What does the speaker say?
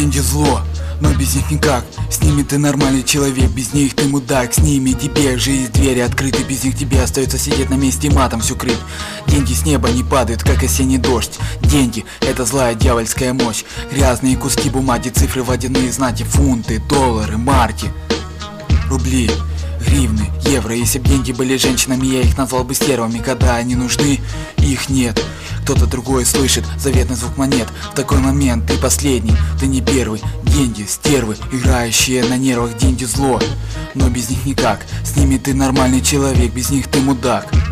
деньги зло, но без них никак. С ними ты нормальный человек, без них ты мудак. С ними тебе жизнь, двери открыты, без них тебе остается сидеть на месте и матом всю крыть. Деньги с неба не падают, как осенний дождь. Деньги — это злая дьявольская мощь. Грязные куски бумаги, цифры, водяные знаки, фунты, доллары, марки, рубли, гривны, евро. Если б деньги были женщинами, я их назвал бы стервами. Когда они нужны, их нет. Кто-то другой слышит заветный звук монет. В такой момент ты последний, ты не первый. Деньги, стервы, играющие на нервах. Деньги зло, но без них никак. С ними ты нормальный человек, без них ты мудак.